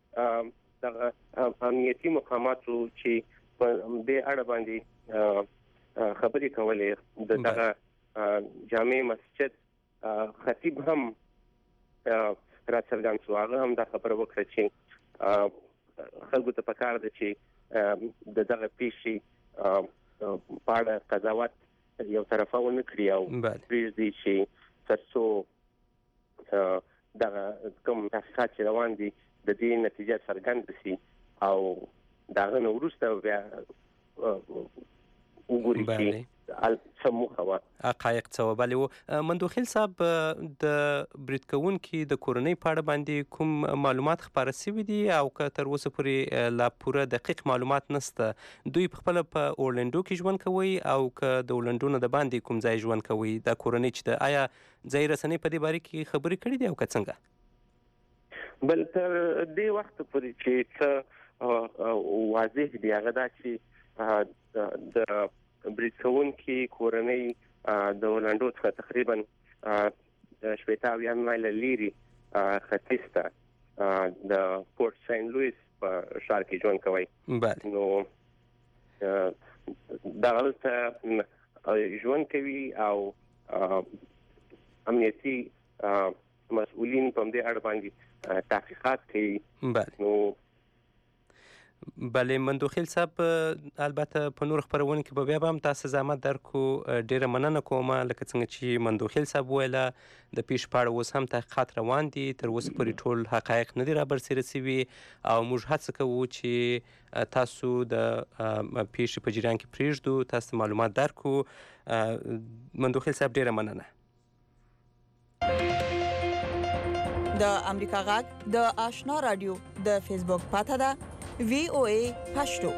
د امنیتي مقاماتو چې په دې اړه باندې خبرې کولې د دغه جامع مسجد خطیب هم راڅرګند شو. هغه هم دا خبره وکړه چې خلکو ته پکار ده چې د دغه پیښې په اړه قضاوت یو طرفه ونه کړي او پرېږدي چې تر څو دغه کوم تحقیقات چې روان دي د دې نتیجه څرګنده شي او دغه نو وروسته بیا وګوري چې سموخه حقایق څه وبالي. مندوخیل صاحب د برید کوونکي د کورنۍ په اړه باندې کوم معلومات خپاره شوي دي او که تر اوسه پورې لا پوره دقیق معلومات نشته؟ دوی په خپله په اورلنډو کې ژوند کوي او که د اورلنډو نه د باندې کوم ځای ژوند کوي دا کورنۍ چې ده؟ آیا ځایي رسنۍ په دې باره کې خبرې کړي دي او که څنګه؟ بل تر دې وخت پورې چې څه واضح دي هغه دا چې د برید کوونکي کورنۍ د اورلنډو څخه تقریبا 80 مایل لري ختیځ ته د پورت سین لویس په ښار کې ژوند کوي. نو دغلته ژوند کوي او امنیتي مسؤلین په دې اړه باندې تحقیقات کوي. نو بله مندوخیل صاحب البته په نور خبرونو کې به بیا هم تاسو زحمت درکو. ډیره مننه کوم لکه څنګه چې مندوخیل صاحب ویله د پیښې په اړه اوس هم تحقیقات روان دي، تر اوسه پورې ټول حقایق نه دي رابرسېره شوي او موږ هڅه کوو چې تاسو د پیښې په جریان کې پرېږدو، تاسو معلومات درکو. مندوخیل صاحب ډیره مننه. د امریکا غږ د آشنا رادیو د فیسبوک پاته ده VOA پښتو.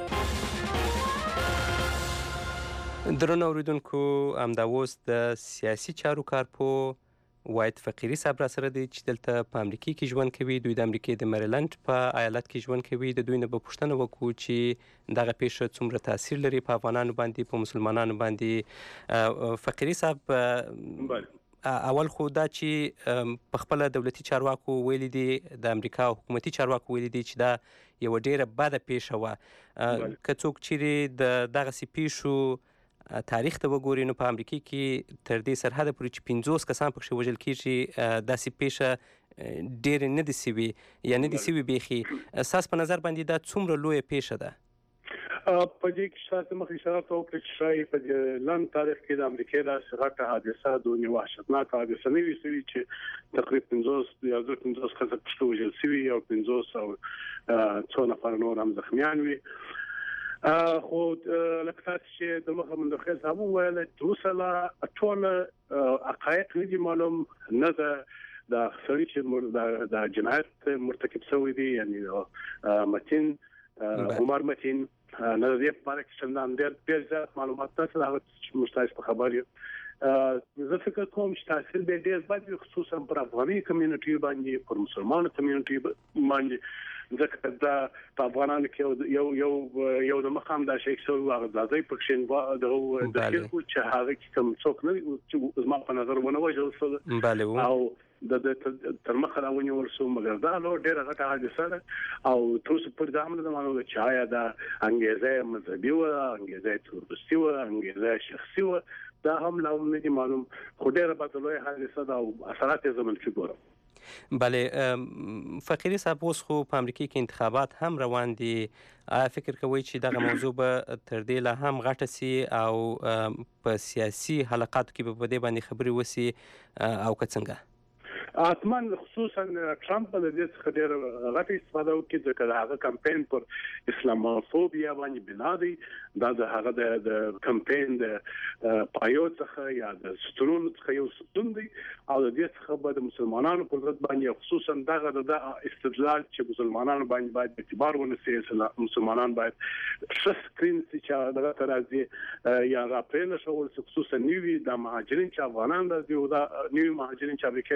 درنو اوریدونکو همدا اوس د سیاسي چارو کارپوه واحد فقیري صاحب را سره دی چې دلته په امریکا کې ژوند کوي. دوی د امریکې د میریلند په ایالت کې ژوند کوي. د دوی نه به پوښتنه وکړو چې دغه پیښه څومره تاثیر لري په افغانانو باندې، په مسلمانانو باندې. فقیري صاحب اول خو دا چې په خپله دولتي چارواکو ویلي دي، د امریکا حکومتي چارواکو ویلي دي چې دا یوه ډیره بده پیښه وه. که څوک چیرې د دغسې پیښو تاریخ ته وګوري نو په امریکا کې تر دې سرحده پورې چې 50 کسان پکښې وژل کېږي، داسې پیښه ډیرې نه دي سوي یا نه دي سوي بیخي. ستاسو په نظر باندې دا څومره لویه پیښه ده؟ په دې کې شاته مخې اشاره وکړه چې شاید په لاند تاریخ کې د امریکا د سرحده حادثه د وحشتناک حادثه نه وي سوي چې تقریبا 50 کسان پښتو وژل سوي او 50 او څو نفر نور هم زخمیان وي. خو لکه تاسو چې د مخه مندوخیل صاحب وویل توسله ټول حقایق نه دي معلوم، نه ده د سړي چې د جنایت مرتکب شوی دی، یعنی متین عمر متین نه د دې په اړه چې څنګه ډېر زیات معلومات تاسو هغه چې مستعد په خبر یو. زه فکر کوم چې تاثیر به ډېر باندې خصوصا پر افغاني کمیونټي باندې، پر مسلمانانو کمیونټي باندې، ځکه دا په افغانانو کې یو د مقام د شیخ سو هغه د ځای پکښین د خلکو چې هغه کوم څوک نه چې زما په نظر ونه وژل شو او د تر مخه راونی ورسو، مګر دا له ډیره غټه حادثه ده او تاسو پر ځامن د مانو چې آیا دا انګیزه مذهبي و، انګیزه تورستی و، انګیزه شخصي و، دا هم لا نه دي معلوم، خو ډیره بدلوي حادثه ده او اثرات یې زمون کې ګورم. بله فقیري صاحب اوس خو په امریکا کې انتخابات هم روان دي، آیا فکر کوئ چې دغه موضوع به تر دې لا هم غټه سي او په سیاسي حلقاتو کې به په دې باندې خبرې وسي او که څنګه؟ حتما خصوصا ټرمپ د دې څخه ډېر غټه استفاده وکړي ځکه هغه کمپاین پر اسلاموفوبیا باندې بنا دی. دا د هغه د کمپاین د پایو څخه یا د سترون څخه یو ستون دی او د دې څخه به د مسلمانانو پر ضد باندې خصوصا دغه د استدلال چې مسلمانانو باندې باید اعتبار ونیسي، مسلمانان باید سکرین چې دغه ترازی یا راپرنه شول خصوصا نیوی د مهاجرین چې افغانان راځي او د نیوی مهاجرین چې امریکا ته راځي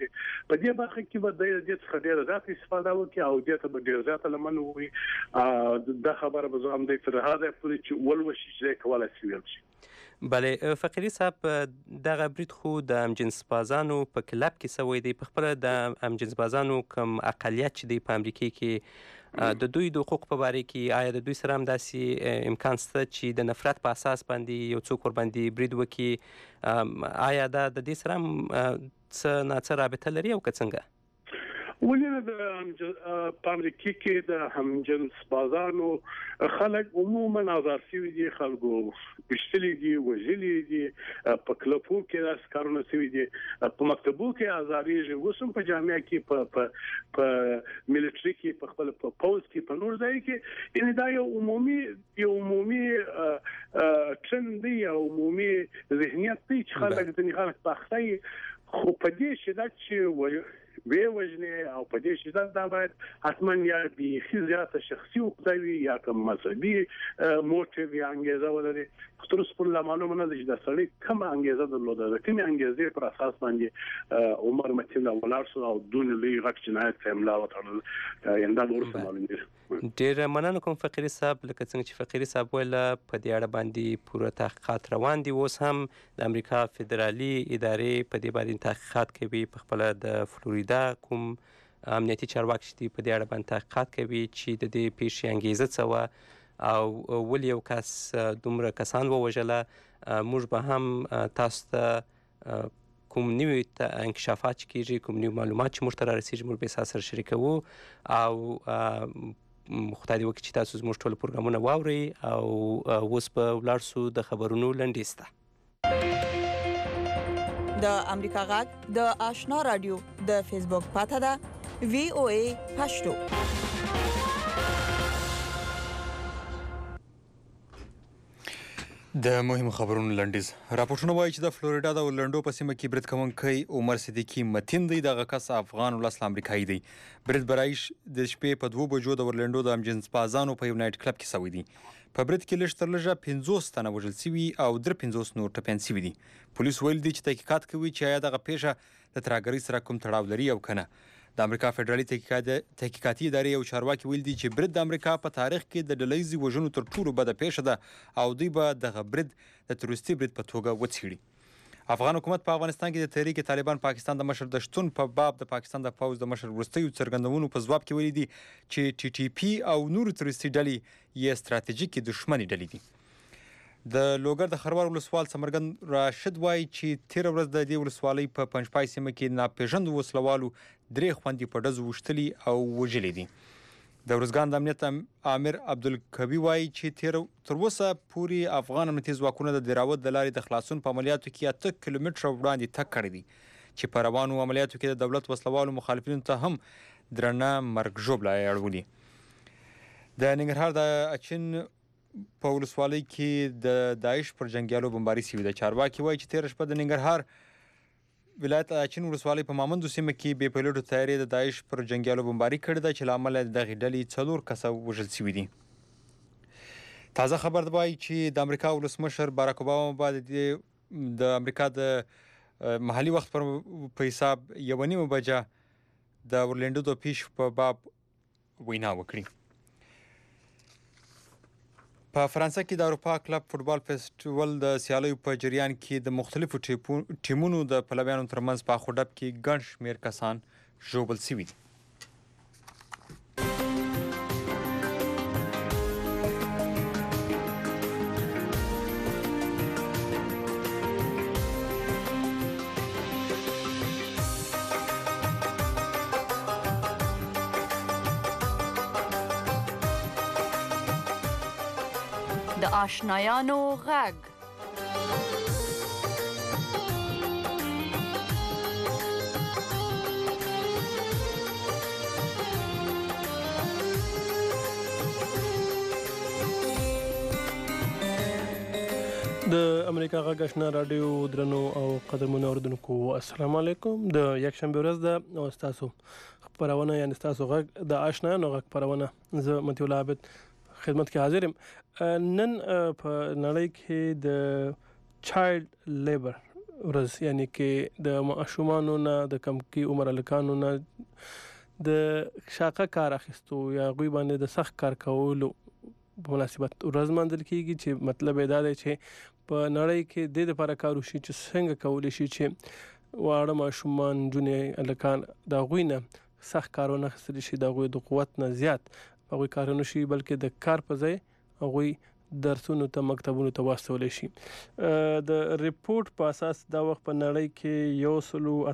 په دې برخه کې به د دې څخه ډېر زیات استفاده وکړي او دې ته به ډېر زیات لمن وي د خبره به زه هم د تر هغه پورې چې ولوشي چې کولای شي ویل شي. بله فقیري صاحب دغه برید خو د همجنس بازانو په کلب کې سوی دی. په خپله د همجنس بازانو کوم اقلیت چې دی په امریکا کې د دوی د حقوق په باره کې آیا د دوی سره هم داسې امکان شته چې د نفرت په اساس باندې یو څوک ورباندې برید وکړي؟ آیا دا د دې سره هم څه ناڅه رابطه لري او که څنګه؟ ولې د په امریکا کې د همجنس بازانو خلک عموما آزار شوي دي، خلکو وشتلي دي، وژلي دي، په کلبو کې داسې کارونه شوي دي، په مکتبو کې آزاریږي، اوس هم په جامعه کې په ملټري کې په خپل په پوز کې په نور ځای کې. یعنې دا یو عمومي ټرند دی، یو عمومي ذهنیت دی چې خلک ځینې خلک پاخته وي، خو په دې شدت چې وی وجنه او په دې شدت دا باید حتما یا بیخي زیاته شخصي عقده وي یا کوم مذهبي موټیو یا انګیزه ولري. تر اوسه پورې لا معلومه نه ده چې دا سړی کومه انګیزه درلوده، د کومې انګیزې پر اساس باندې عمر متین ولاړ شو او دون لوی غټ جنایت ته املا وتړل. یعنې دا وروسته معلوم دي. ډېر مننه کوم فقیري صاحب. لکه څنګه چې فقیري صاحب ویل په دې اړه باندې پوره تحقیقات روان دي. اوس هم د امریکا فدرالي ادارې په دې باندې تحقیقات کوي. په خپله د فلوریدا کوم امنیتي چارواکي چې دي په دې اړه باندې تحقیقات کوي چې د دې پیښې انګیزه څه وه او ولې یو کس دومره کسان ووژله. موږ به هم تاسو ته کوم نوي انکشافات چې کېږي، کوم نوي معلومات چې موږ ته رارسېږي، موږ به یې سره شریکوو او خدای دې وکړي چې تاسو زموږ ټول پروګرامونه واورئ. او اوس به ولاړ شو د خبرونو لنډیز ته. د امریکا غږ د آشنا رادیو د فیسبوک پاته ده VOA پښتو. د مهمو خبرونو لنډیز. راپورټونه وایي چې د فلوریدا د اورلنډو په سیمه کې برید کوونکی عمر صدیقي متین دی. دغه کس افغان ولس امریکایي دی. برید برایش د شپې په 2 بجو د اورلنډو د همجنس بازانو په یو نایټ کلب کې شوی دی. په برید کې لږ تر لږه 50 تنه وژل شوي او 53 نور ټپیان شوي دي. پولیس ویل دي چې تحقیقات کوي چې آیا دغه پیښه د ترهګرۍ سره کوم تړاو لري او که نه. د امریکا فدرالي تحقیقاتي ادارې یو چارواکي ویل دي چې برید د امریکا په تاریخ کې د ډلهیزې وژنو تر ټولو بده پیښه ده او دوی به دغه برید د تروریستي برید په توګه وڅېړي. افغان حکومت په افغانستان کې د تحریک طالبان پاکستان د مشر د شتون په باب د پاکستان د پوځ د مشر وروستیو څرګندونو په ځواب کې ویلي دي چې TTP او نورو تروریستي ډلې یې ستراتیژیکې دښمنې ډلې دي. د لوګر د خروار ولسوال ثمرګن راشد وایي چې تېره ورځ د دې ولسوالۍ په پنجپای سیمه کې ناپېژندو وسلوالو 3 خویندې په ډزو وشتلي او وژلې دي. د ارزګان د امنیت امیر عبدالکبی وایي چې تر اوسه پورې افغان امنیتي ځواکونه د دراوت د لارې د خلاصون په عملیاتو کې 8 کیلومتره وړاندې تګ کړی دی چې په روانو عملیاتو کې د دولت وسلوالو مخالفینو ته هم درنه مرګ ژوبله اړولي. د ننګرهار د اچین په ولسوالۍ کې د داعش پر جنګیالو بمباري شوې ده. چارواکي وایي چې تېره شپه د ننګرهار ولایت اچین ولسوالۍ په مامندو سیمه کې بې پیلوټو طیارې د داعش پر جنګیالو بمباري کړې ده چې له امله د دغې ډلې 4 کسه وژل شوي دي. تازه خبر وایي چې د امریکا ولسمشر باراک اوباما به د امریکا د محلي وخت په حساب 1:30 بجه د اورلنډو د پیښو په باب وینا وکړي. په فرانسه کې د اروپا کلب فوټبال فیسټیوال د سیالیو په جریان کې د مختلفو ټیمونو د پلویانو ترمنځ په اخو ډب کې ګڼ شمېر کسان ژوبل شوي دي. د آشنایانو غږ. د امریکا غږ آشنا رادیو درنو او قدرمنو اوریدونکو السلام علیکم. د یکشنبه ورځ ده او ستاسو خبرونه یعنی ستاسو غږ د آشنایانو غږ خبرونه زه متي الله عابد خدمت کې حاضر یم. نن په نړۍ کې د چایلډ لیبر ورځ یعنی کې د ماشومانو نه د کمکی عمر الکانو نه د شاقه کار اخیستو یا غوي باندې د سخت کار کولو په مناسبت ورځ مندل کیږي چې مطلب دا دی چې په نړۍ کې د لپاره کار وشي چې څنګه کولای شي چې واړه ماشومان جنې الکان دا غوي نه سخت کارونه اخیستل شي دا غوي د قوت نه زیات هغه کارونه شي بلکې د کار په ځای هغه درسونو ته مکتبونو ته واستول شي د ریپورت په اساس دا وخت په نړۍ کې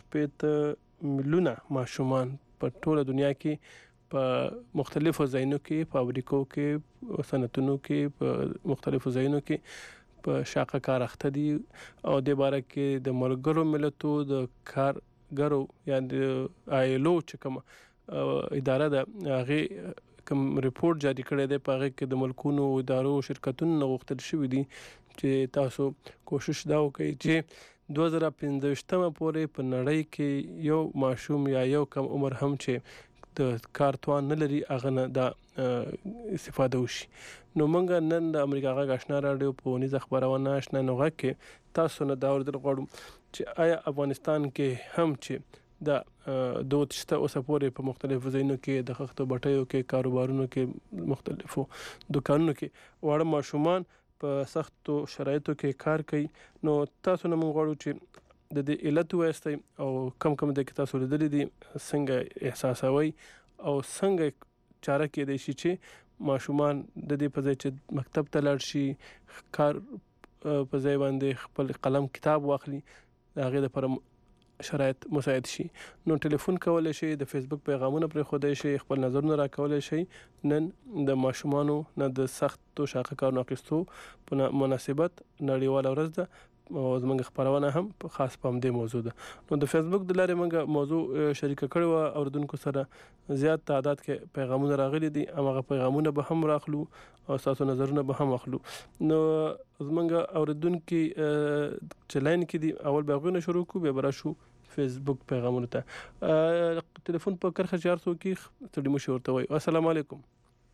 1.8 میلیونه ماشومان په ټوله دنیا کې په مختلفو ځایونو کې په امریکا کې صنعتونو کې په مختلفو ځایونو کې په شاقه کار اخته دي او د باره کې د ملګرو ملتونو د کارګرو یا د آیلو چې کوم اداره ده هغه کوم ریپورت جاری کړی دی په هغه کې د ملکونو ادارو شرکتونو غوښتل شوی دي چې تاسو کوشش دا وکړئ چې 2015 پورې په نړۍ کې یو ماشوم یا یو کم عمر هم چې د کار توان نه لري هغه نه دا استفاده وشي. نو مونږ نن د امریکا غږ آشنا رادیو په ونیز خبرونه آشنا نو غږ کې تاسو نه دا ورته غواړم چې آیا افغانستان کې هم چې د دوتشته اوسه پورې په مختلفو ځایونو کې د خښتو بټیو کې کاروبارونو کې مختلفو دکانونو کې واړه ماشومان په سختو شرایطو کې کار کوي. نو تاسو نه مونږ غواړو چې د دې علت وایستئ او کم د کې تاسو لیدلې دي څنګه احساسوي او څنګه چاره کېدای شي چې ماشومان د دې په ځای چې مکتب ته لاړ شي کار په ځای باندې خپل قلم کتاب واخلي د هغې لپاره شرایط مساعد شي. نو ټلیفون کولی شي د فیسبوک پیغامونه پرې ښودی شي خپل نظرونه راکولی شي. نن د ماشومانو نه د سختو شاقه کارونو اخیستو په مناسبت نړیواله ورځ ده او زموږ خبرونه هم خاص په همدې موضوع ده. نو د فیسبوک د لارې موږ موضوع شریک کړو او اوردونکو سره زیات تعداد کې پیغامونه راغلي دي هغه پیغامونه به هم راخلو او تاسو نظرونه به هم اخلو. نو زموږ اوردونکو چې لاین کې دي اول به غوښنه شروع کو به براشو فیسبوک پیغامونه ته ټلیفون په کرخه 400 کې تړي مو شورته وي. السلام علیکم.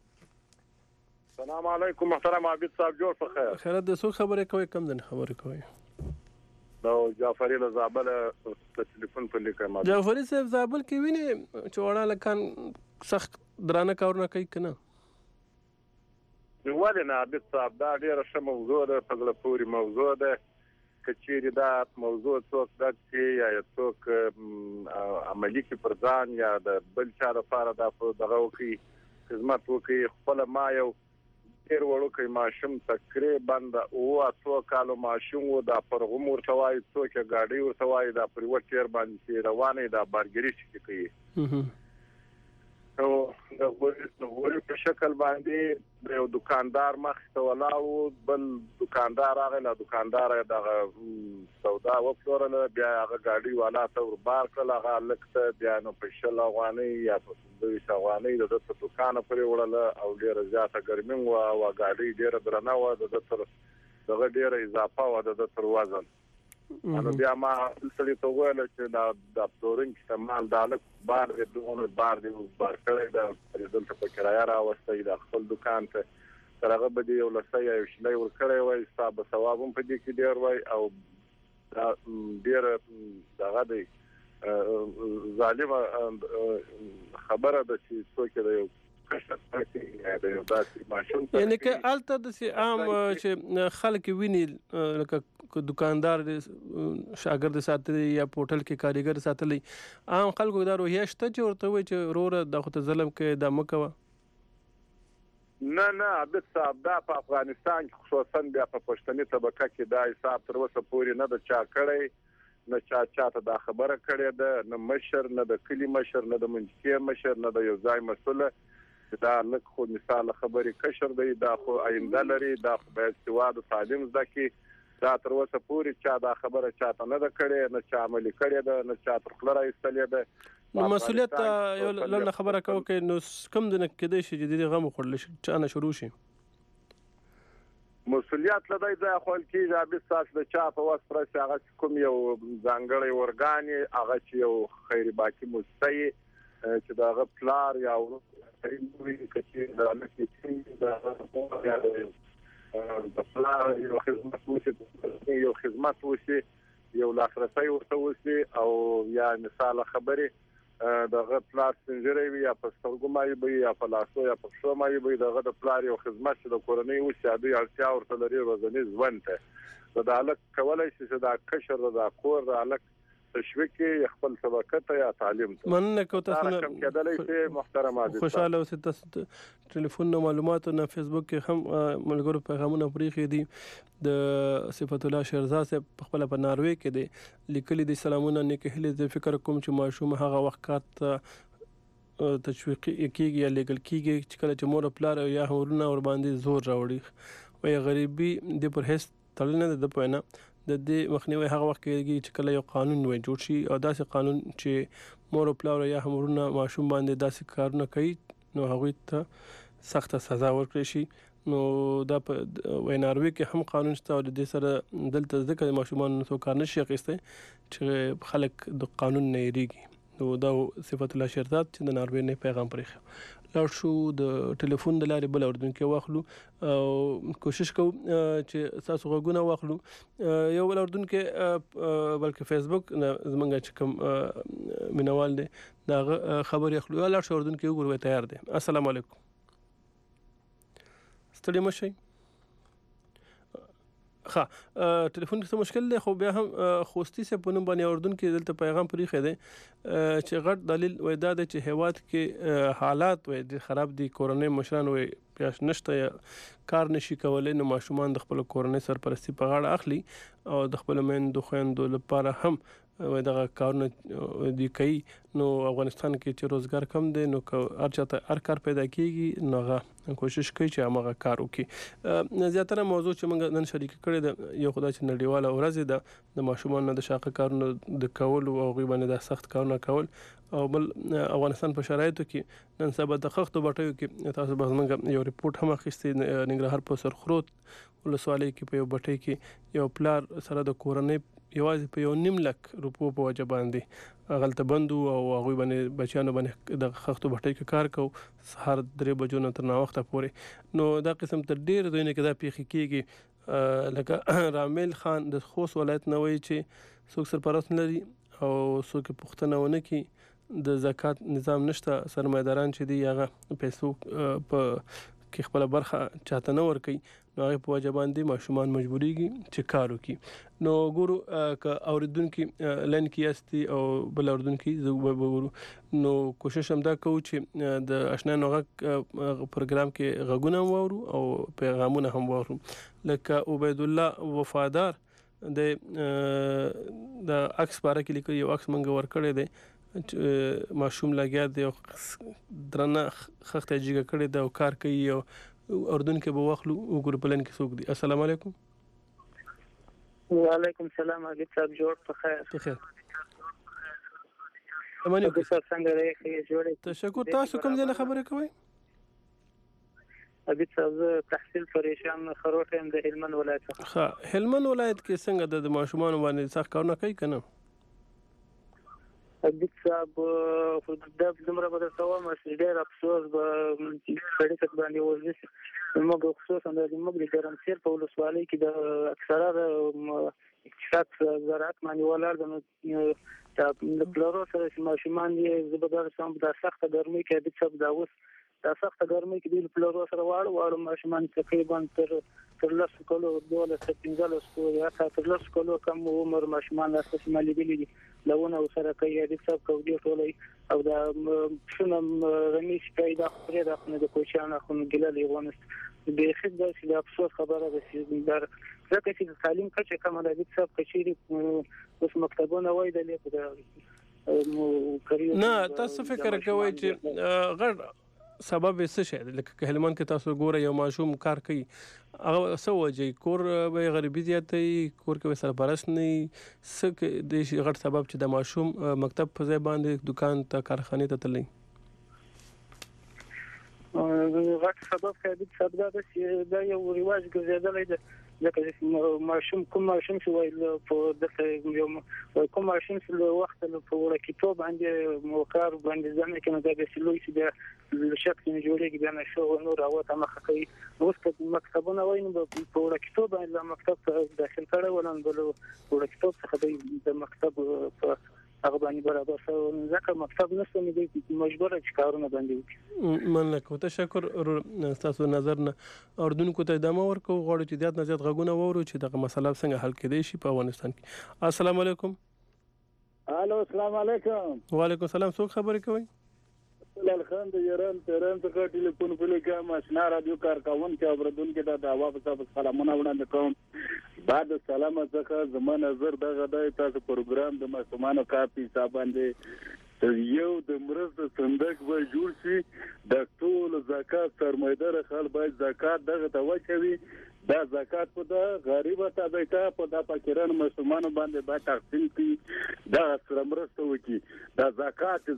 السلام علیکم محترم عابد صاحب جوړ په خیر. خیرت د سو خبرې کوي کم دن خبرې کوي. نو جعفری له زابل په ټلیفون په لیکه ما جعفری صاحب زابل کې ویني چوڑا لکان سخت درانه کارونه کوي کنه. نو ولې نه عابد صاحب دا ډیره ښه موضوع ده په غلا پوری موضوع ده کچېری دا موضوع څوک د چې یا څوک عملی کې پر ځان یا د بل چا لپاره دا دغه وکي خدمت وکي خپل ما یو ډیر وړوکی ماشوم تقریبا د 2 کالو ماشوم و دا پرغم ورته وایي څوک ګاډي ورته وایي دا پریوټ ټیر باندې روانه دا بارګری شي کوي. نو د غوړي په شکل باندې یو دکاندار مخ ته ولاو بل دکاندار هغه له دکاندار دغه سودا وکړل بیا هغه ګاډي والا ته وربار کړل هغه لکه بیا نو په شل غواني یا په دوی شغواني د دکان پرې وړل او ډیره زیاته ګرمي و او ګاډي ډیره درنه و د تر دغه ډیره اضافه و د تر وزن. نو بیا ما سړي ته وویل چې د پلورین استعمال د الک بار د دونه بار دی بار کړی دا دلته په کرایه راوستي د خپل دکان ته تر هغه به یو لسه یا شلې ور کړی وای حساب ثواب هم په دې کې ډیر وای او ډیر دغه دی ظالم خبره ده چې څوک دی یعنی که الته د عام چې خلک ویني لکه دکاندار شاګرد ساتلی یا پورټل کې کاریګر ساتلی عام خلکو دا روحیه شته چې ورته وي چې روره د خو ته ظلم کې د مکوه. نه عبد صاحب دا په افغانستان کې خصوصا بیا په پښتني طبقه کې دا حساب تر اوسه پورې نه د چا کړی نه چاته دا خبره کړې ده نه مشر نه د کلی مشر نه د منځکي مشر نه د یو ځای مسؤل دا لکه خو مثال خبرې کشر دی دا خو آینده لري دا خو باید سواد تعلیم زده کی دا تر اوسه پورې چا دا خبره چاته نه ده کړې نه چا عملي کړې ده نه چا تر خپل راایستلې ده. نو مسؤلیت یو لږ خبره کوي چې نو کم دنه کېدای شي چې د غم خورل شي چې انا شروع شي مسؤلیت لدی ځای خپل کې عابد صاحب د چا په واسطه چې هغه کوم یو ځانګړی ورګانی هغه چې یو خیر باقی مستي چې دا غ پلار یا نوی کچې دا لکه دا د پلار یو خدمت وشي یو لاسرسی ورته وشي او یا مثال خبرې دغه پلار سنجري وي یا په سترګو مایي وي یا په لاسو یا په پښو مایي وي دغه د پلار یو خدمت چې د کورنۍ وشي د اړتیا ورته لري ورځنی ژوند ته دا الک کولای شي چې دا کشر دا کور دا الک تشویق خپل سبقت یا تعلیم ته مننه کو تاسو نه کېدلای شي محترم عزیز خوشاله اوسئ. تاسو ټلیفون نو معلومات نه فیسبوک کې هم ملګرو پیغامونه پرېښي دي د صفت الله شهرزاد صاحب په خپل په ناروې کې دي لیکلي دي سلامونه نیک هیلې زه فکر کوم چې ماشوم هغه وخت کار تشویق کیږي یا لیکل کیږي چې کله چې مور پلار یا هورونه ور باندې زور راوړي او غریبي د پر هیڅ تړل نه د پوینه د دې مخنیوي هغه وخت کېږي چې کله یو قانون وای جوړ شي او داسې قانون چې مور او پلار یا همورونه ماشوم باندې داسې کارونه کوي نو هغوی ته سخته سزا ورکړي شي. نو دا په ناروې کې هم قانون شته او د دې سره دلته ځکه ماشومان نو کار نشي اخیستی چې خلک د قانون نه یریږي. نو دا صفت الله شهرزاد چې د ناروې نه پیغام پرېښی. لاړ شو د ټلیفون د لارې بل اردونکي واخلو او کوشش کوو چې تاسو غوږونه واخلو. یو بل اردونکي بلکې فیسبوک زمونږ چې کوم مینوال دی دا خبرې اخلو. لاړ شو اردونکي وګورو تیار دی. السلام علیکم. ستړي مشئ. ښه ټلیفون کې څه مشکل دی خو بیا هم خوستی سے په نوم باندې اردن کې دلته پیغام پرېښی دی چې غټ دلیل وای دا دی چې هیواد کې حالات وای د خراب دي کورنۍ مشران وای پیاش نشته یا کار نشي کولی نو ماشومان د خپل کورنۍ سرپرستی په غاړه اخلي او د خپل میندو خویندو لپاره هم وای دغه کارونه دی کوي. نو افغانستان کې چې روزګار کم دی نو هر چاته هر کار پیدا کیږي نو هغه کوشش کوي چې هغه کار وکړي. زیاتره موضوع چې موږ نن شریک کړی د یو خدای چې نړیواله ورځ ده د ماشومانو د شاقه کارونو د کول او هغوی باندې د سخت کارونه کول او بل افغانستان په شرایطو کې نن سبا د خښتو بټیو کې تاسو به موږ یو ریپورت هم اخیستی ننګرهار په سرخروت ولسوالۍ کې په یو بټۍ کې یو پلار سره د کورنۍ یوازې په 1.5 لک روپو په وجه باندې غلطه بندو او هغوی باندې بچیانو باندې د خښتو بټۍ کې کار کوو سهار 3 بجو نه تر ناوخته پورې. نو دا قسم تر ډېر ځایونه کې دا پیښې کېږي لکه رامل خان د خوست ولایت نه وایي چې څوک سرپرست نه لري او څوک پوښتنه ونه کړي د زکات نظام نشته سرمایداران چې دی هغه پیسو په کې خپل برخه چاته نه ورکوي نو هغه په وجه باندې ماشومان مجبوریږي چې کار وکړي. نو ګورو که اوریدونکي لین کې یاستي او بل اوریدونکي زه وګورو نو کوشش هم دا کوو چې د آشنا غږ پروګرام کې غږونه هم واورو او پیغامونه هم واورو. لکه عبید الله وفادار د عکس باره کې لیکلي یو عکس منګه ورکړی دی ماشوم لګیا دی او درنه خښته جګه کړې ده او کار کوي او اردن کې به واخلو وګورو په لین کې څوک دی. السلام علیکم. وعلیکم السلام علیکم صاحب جوړ په خیر. اماني څنګه راځي جوړ تشکر. تاسو کوم ځای خبرې کوئ؟ ابي صاحب تحصیل پریشان خروټ هم د هلمند ولایت. ښه هلمند ولایت کې څنګه د ماشومان باندې سخت کارونه کوي کنه؟ ابي صاحب د دمر په تاسو چې ډېر افسوس به سړی څخه باندې وځي موږ خصوصا د موږ د ګرمسیر په ولسوالۍ کې د اکثره اقتصاد زراعت باندې ولر د پلورو سره ماشومان یې زبردار سم د سخت ګرمۍ کې ابي صاحب دا اوس د سخت ګرمۍ کې د پلورو سره واړو ماشومان تقریبا تر 10 کلو 12-15 کلو یا تر 10 کلو کم عمر ماشومان لاسته مالي دي لونه سره کوي د صاحب کوي ټولې او دا شنو رمیش پیدا پرې د خپل کوچانه خو ګلالي غونست به خدای چې د افسوس خبره ده چې در ځکه چې تعلیم کچه کومه د صاحب کچيري اوس مکتبونه وای د لیکو نه تاسو فکر کوئ چې غړ سبب څه شي لکه هلمند کې تاسو ګوره یو ماشوم کار کوي هغه څه وجه کور به غریبي زیاتې کور کې سرپرست نه څه د غټ سبب چې د ماشوم مکتب په ځای باندې دکان ته کارخانه ته تللی غټ سبب کې د سبب دا یو ریواج ګرځیدلی دی ځکه ماشوم چې وایي په دغه یو کوم ماشوم چې له وخت په وړکتوب باندې موکار باندې ځنه کې نه د سلوي چې د شخص نه جوړېږي بیا نه شو نور راوته مخه کوي اوس په مکتبونه وایي په وړکتوب باندې مکتب ته داخل کړه ولن بل وړکتوب څخه د مکتب په هغه باندې برابر شو ځکه مکتب نشته نه دی مجبور چې کارونه باندې وکړي مننه تشکر تاسو نظر نه اردوونکو ته ادامه ورکو غواړو چې زیات نه زیات غږونه وورو چې دغه مسله څنګه حل کېدای شي په افغانستان کې. السلام علیکم. الو السلام علیکم. وعلیکم السلام. څوک خبرې کوي؟ لالخان د ایران تهران څخه ټلیفون کولی آشنا رادیو کارکونکو اوریدونکو ته د هوا په تاسو سلامونه وړاندې کوم. بعد سلام څخه زما نظر دغه د تاسو پروګرام د ماشومانو کافي حساب باندې یو د مرسته صندوق به جوړ شي د ټول زکات سرمایدار خلک باید زکات دغه ته واچوي دا زکات په د غریب طبقه په د فقیرانو مسلمانانو باندې باید تقسیم کړي دا سره مرسته وکړي دا زکات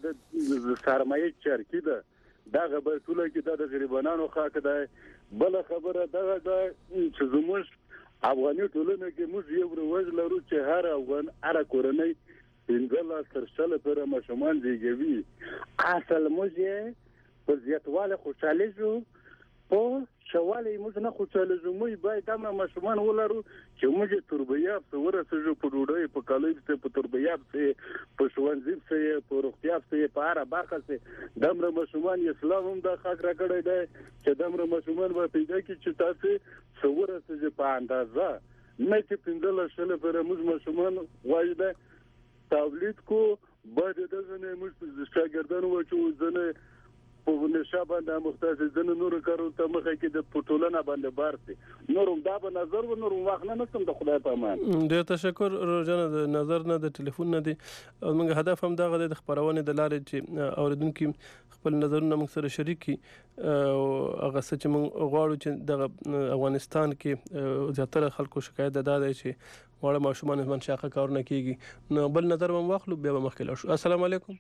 سرمایه چرکی ده دغه به ټول کې د غریبانو حق ده. بل خبره دغه چې زموږ افغاني ټولنه کې موږ یو ورځ لرو چې هر افغان هر کورنۍ 15 تر 30 پر ماشومان زیږوي. اصل موږ په زیاتواله خوشاله شو په شواله موږ نه خوشاله شو موږ باید هم ماشومان ولرو چې موږ تربیه په ورسېږو په ډوډۍ په کالج په تربیه په ښوونځي په روغتیا په هر برخه کې دمر ماشومان اسلام هم د حق راکړی دی چې دمر ماشومان به پیدا کړي چې تاسو ورسېږي په اندازه نه چې 15 پر موږ ماشومان وایي تولید کو باید دغه نه موږ شاګردانو وچو ځنه په نشه باندې مختص ځنه نور کارو ته مخه کې د پټولنه باندې بارسي نورم دا به نظر و نورم واخ نه نسم د خدای په امان. ډېر تشکر روزانه د نظر نه د ټلیفون نه دی موږ هدف هم دغه د خبرونه د لارې چې اوریدونکو خپل نظرونه موږ سره شریک کړي او هغه څه چې موږ غواړو چې د افغانستان کې زیاتره خلکو شکایت ده چې وړ ماشومان منشاقه کارونه کیږي نو بل نظر هم واخلو بیا به مخکې لاړ شو. السلام علیکم.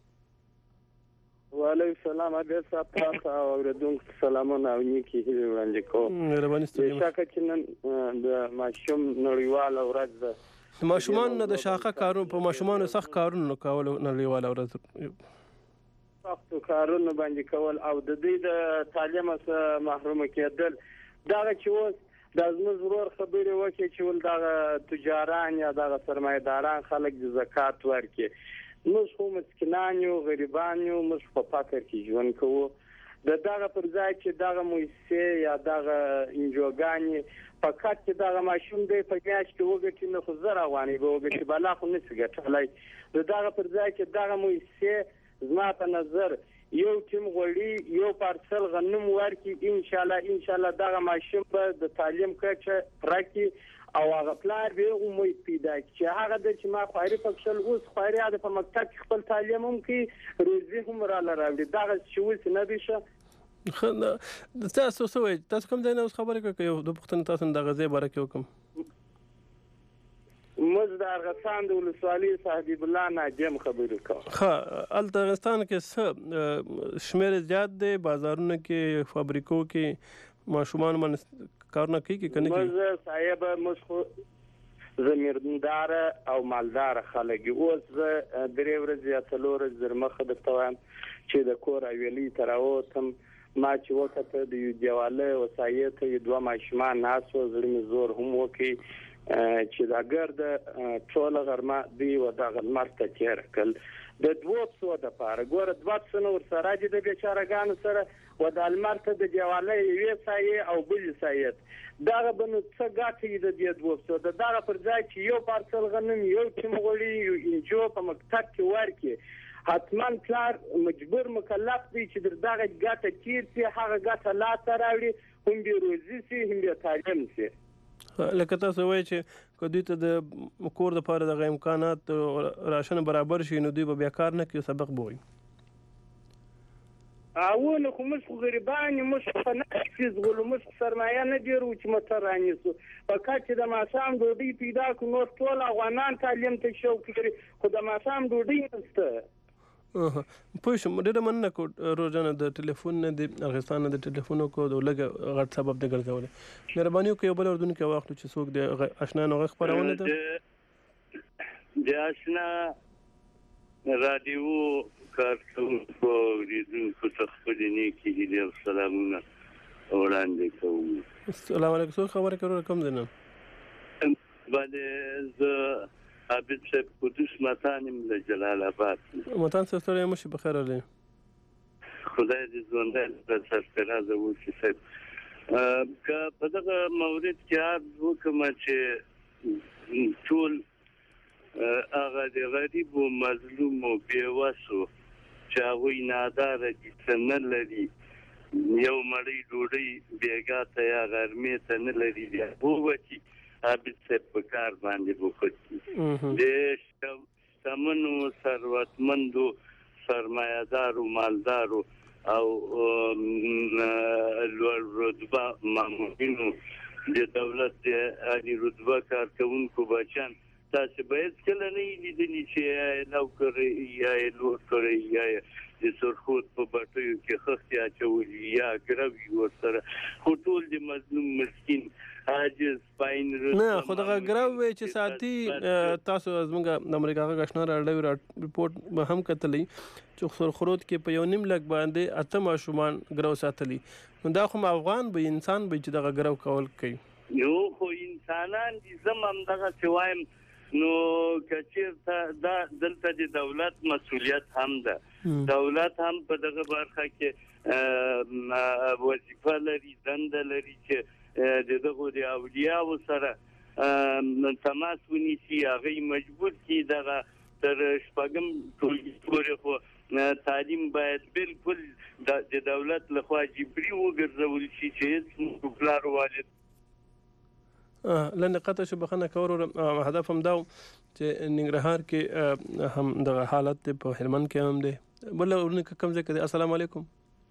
وعلیکم السلام حضرت صاحب تاسو اوریدونکو سلامونه او نیکی وړاندې کوم. مهرباني ستاسو. شکه چې نن د ماشوم نړیواله ورځ ده ماشومان د شاخه کارونه په ماشومان سخت کارونه کول نړیواله ورځ سخت کارونه باندې کول او د دې د تعلیم څخه محروم کېدل دا چې اوس د زموږ ورور خبرې وکړي چې ول دا تجاران یا دا سرمایداران خلک د زکات ورکړي موږ خو مسکینان یو غریبان یو موږ په فقر کې ژوند کوو دغه پر ځای چې دغه مؤسسه یا دغه انجوګانی فقط چې دغه ماشوم دی په میاشت کې وګټي نه خو زر افغانۍ به وګټي بلا خو نشي ګټلی دغه پر ځای چې دغه مؤسسه زما په نظر یو ټیم غوړي یو پارسل غنم ورکي ان شاء الله دغه ماشوم به د تعلیم کچه راکي او هغه پلار به امید پیدا چې هغه د چې ما خواري پکشل اوس خواري د په مکتب کې خپل تعلیم هم کوي روزي هم را لراوي دغه چې اوس نه بشه تاسو سوي تاسو کوم ځای نه خبرې کوي د پښتون تاسو د غزي برکه وکم مزدار غسان د ولسوالۍ صاحب الله ناجم خبرې کوم. ها التغستان کې شمیر زیات دی بازارونو کې فابریکو کې ماشومان من کارونه کوي کنه مزه صاحب مسخو زمیندار او مالدار خلک اوس درې ورځې یا څلور ورځې درمخه د توان چې د کور اویلی تراوتم ما چې وخت د یو دیواله وسایت یو دوه ماشومان ناسو زړه زور هم وکي چې دا ګرد ټول غرمه دی و دا غلمرته تیر کل د 200 د پاره ګوره 200 نور سره د بیچارهګانو سره و د المرته د دیواله یو سایه او بل سایت دا بنو څه غاټي د 200 دغه پر ځای چې یو پارسل غنم یو ټیم غوړي یو انجو په مکتب کې ورکي حتمان پلار مجبور مکلف دی چې دغه غاټه کیږي هغه غاټه لا تراوي هم به روزي سي هم به تعلیم سي لکه تاسو وایي چې کدی ته د کور د پاره د امکانات راشن برابر شي نو دوی به بیا کار نه کوي سبق بوي او نو خو مش غریبان مش فنکسیز ګلو مش سرمایه نه ډیرو چې مترانی سو فقط چې د ماشام ډوډۍ پیدا کو نو ټول افغانان تعلیم ته شوق لري خو د ماشام ډوډۍ نشته پوه شم ډېره مننه کو روزانه د ټلیفون نه د افغانستان د ټلیفون کو د لږ غټ سبب د ګرځولې مهرباني وکړئ یو بل اردن کې واخلو چې څوک د آشنا نوغه خبرونه ده د آشنا رادیو کارکونکو ریدونکو ته خپل نیکې هیلې او سلامونه وړاندې کوم. السلام علیکم. څوک خبره کوي کوم ځای نه؟ باندې زه عابد صاحب قدوس متانم له جلال آباد. متان څه ستړی مو شي بخیر علي. خدای دې ژوندی په سرفراز وکړي صاحب. که په دغه مورد کې عرض وکړم چې ټول هغه د غریب او مظلوم او بېوسو چې هغوی ناداره دي څه نه لري یو مړۍ ډوډۍ بېګا ته یا غرمې ته نه لري بیا ووکي عابد صاحب په کار باندې وکړي د شتمنو ثروتمندو سرمایه‌دارو مالدارو او لوړ رتبه مامورینو د دولت د عالي رتبه کارکوونکو بچیان تاسو باید کله نه لیدلی چې نو کوي یا لور کوي یا د سرخوت په بټیو کې خختي اچولي یا ګروي ورسره خو ټول د مظلوم مسكين عاجز پاین نه خو دغه ګروي چې ساتي تاسو زموږ د امریکا غشنه راډیو ریپورت به هم کتلې چې سرخوت کې په یو نیم لک باندې اتم شومان ګرو ساتلي نو دا خو افغان به انسان به چې دغه ګرو کول کوي یو خو انسانان دي زمم دغه سوایم نو کچیرته دا دلته د دولت مسؤلیت هم ده دولت هم په دغه برخه کې وظیفه لري دنده لري چې دغه د اولیاء سره تماس ونیسي هغه مجبور کی دغه تر شپږم ټولګي خو تعلیم باید بالکل د دولت لخوا جبري وګرځول شي چې پلار والد لنډه قطع شو بخنه کور هدف هم دا چې ننګرهار کې هم د حالت په هلمند کې هم دی بل ورنه کوم ځای کې السلام علیکم.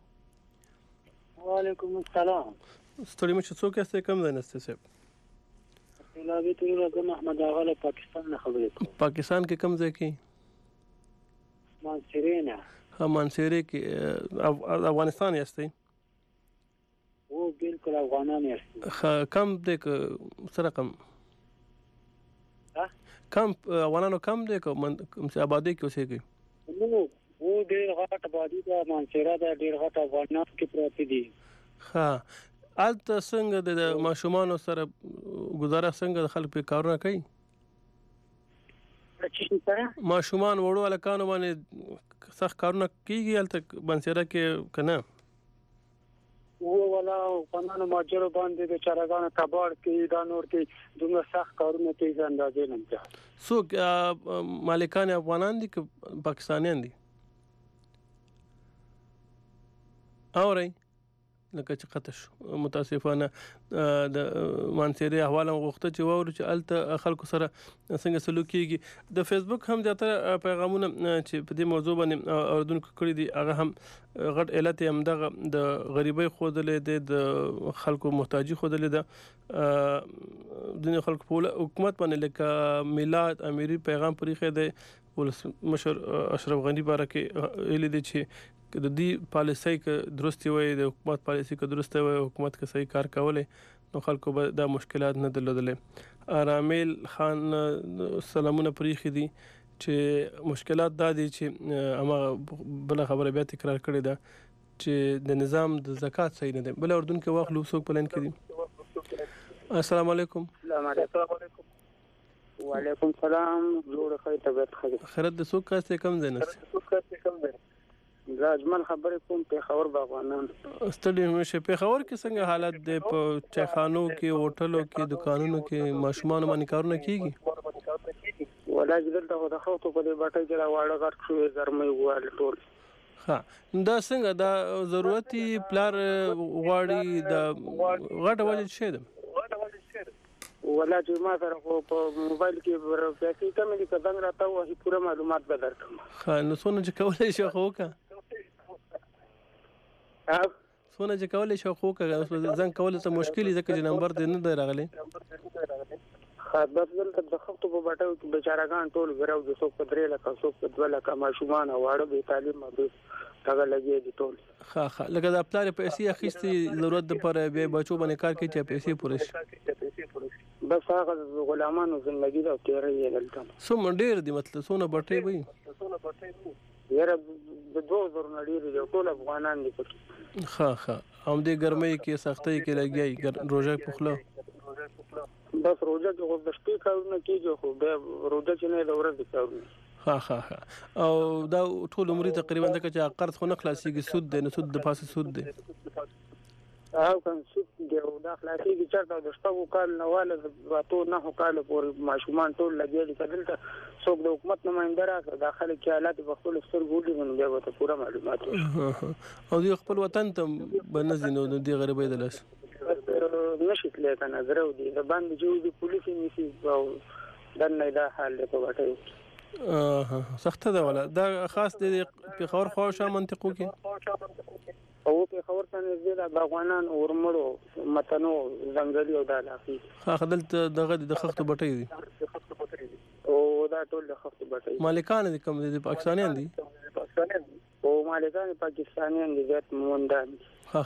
وعلیکم السلام. ستړي مشه څوک یاست کوم ځای نسته صاحب؟ سلامي ته زه محمد اغا له پاکستان نه خبرې کوم. پاکستان کې کوم ځای کې؟ مانسیری نه. ها مانسیری کې افغانستان یاستئ؟ او بالکل افغانان یاست. کم دی که څه رقم؟ کم افغانانو کم دی که آبادی کې اوسېږي؟ نو او ډېر غټ آبادي ده مانسیره ده ډېر غټ افغانان کې پراته دي. ښه هلته څنګه د ماشومانو سره ګزاره څنګه د خلک پرې کارونه کوي؟ ماشومان وړو هلکانو باندې سخت کارونه کېږي هلته مانسیره کې که نه؟ ولا قانون ماجر باندې د چارګانو کباړ کې دا نور کې دومره سخت کارونه کوي اندازې نه ده. څوک مالکان افغانان دي که پاکستانیان دي؟ اورئ لکه چې قطع شو متاسفانه د مانسیری احوال هم غوښته چې واورو چې هلته خلکو سره څنګه سلوک کېږي. د فیسبوک هم زیاتره پیغامونه چې په دې موضوع باندې اردونکو کړي دي هغه هم غټ علت یې همدغه د غریبۍ ښودلی دی د خلکو محتاجي ښودلې ده. ځینې خلکو په حکومت باندې لکه میلاد امیري پیغام پرېښی دی ولسمشر اشرف غني باره کې ویلي دی چې د دې پالیسۍ که درستې وای د حکومت پالیسۍ که درسته وای حکومت که صحیح کار کولی نو خلکو به دا مشکلات نه درلودلی. رامیل خان سلامونه پرېښي دي چې مشکلات دا دي چې هماغه بله خبره بیا تکرار کړې ده چې د نظام د زکات صحیح نه دی. بله اردن کې واخلو څوک په لاین کې دي؟ السلام علیکم. السلام علیکم. وعلیکم السلام. جوړ خیر طبیعت ښه خیرت د څوک کاست کم ځای نسته؟ زه اجمل خبرې کوم پېښور باغوانان. ستړي مشه پېښور کې څنګه حالت دی په چایخانو کې هوټلو کې دکانونو کې ماشومان باندې کارونه کېږي؟ ولای دلته خو د خلکو په دې باټۍ کې راواړه غټ شوې زرمۍ وواله ټول. ښه دا څنګه دا ضرورتي پلار غواړي د غټه وجه څه ده؟ ولا چې ما سره خو په موبایل کې پیسې کمې دي که زنګ راته ووهي پوره معلومات به درکړم. ښه نو څونه چې کولی شو خو وکړه سونه چې کولای شو خو زنګ کول ته مشکل ځکه چې نمبر دې نه دی راغلی. بس دلته د خفتو په بټو کې بیچارهګان ټول غراو د څوک په 3 لک څوک په 2 لک ماشومان واړه به تعلیم به هغه لګي دي ټول. ها لکه د خپل پیسې اخیستي ضرورت د پر به بچو باندې کار کوي چې پیسې پوره شي. بس هغه غلامانو ژوندۍ دا تیرې دلته سم ډیر دي مطلب سونه بټي وي یاره د 2000 نړۍ دی ټول افغانان دي. ها هم دې ګرمۍ کې سختۍ کې لګي روزه پخلو بس روزه کې د شپې کارونه کیږي خو به روزه چې نه د ورځې کارونه. ها او دا ټول عمر تقریبا د چې قرض خو نه خلاصيږي سود دی نه سود د پاسه سود دی او کوم سود دی او دا خلاصيږي چرته د شپږو کال نه واله واتو نه کال پورې ماشومان ټول لګیږي کله څوک د حکومت نمائنده راځي داخله کې حالات په خپل سترګو دي نو بیا ته پوره معلومات او د خپل وطن ته بنځینو د غریبۍ د لاس نشي تلای کنه زرو دي د باندې جو دي پولیس نیسی او دنه دا حال ته وټي سخت ده ولا دا خاص د پیښور خواشه منطقو کې او پیښور ته نږدې د افغانان اورمړو متنو ځنګلي او د علاقې دلته دغه د خښتو بټي دي او دا ټول د خښتو بټي مالکان دي کوم دي پاکستانیان دي او مالکان پاکستانیان دي ذات موندان او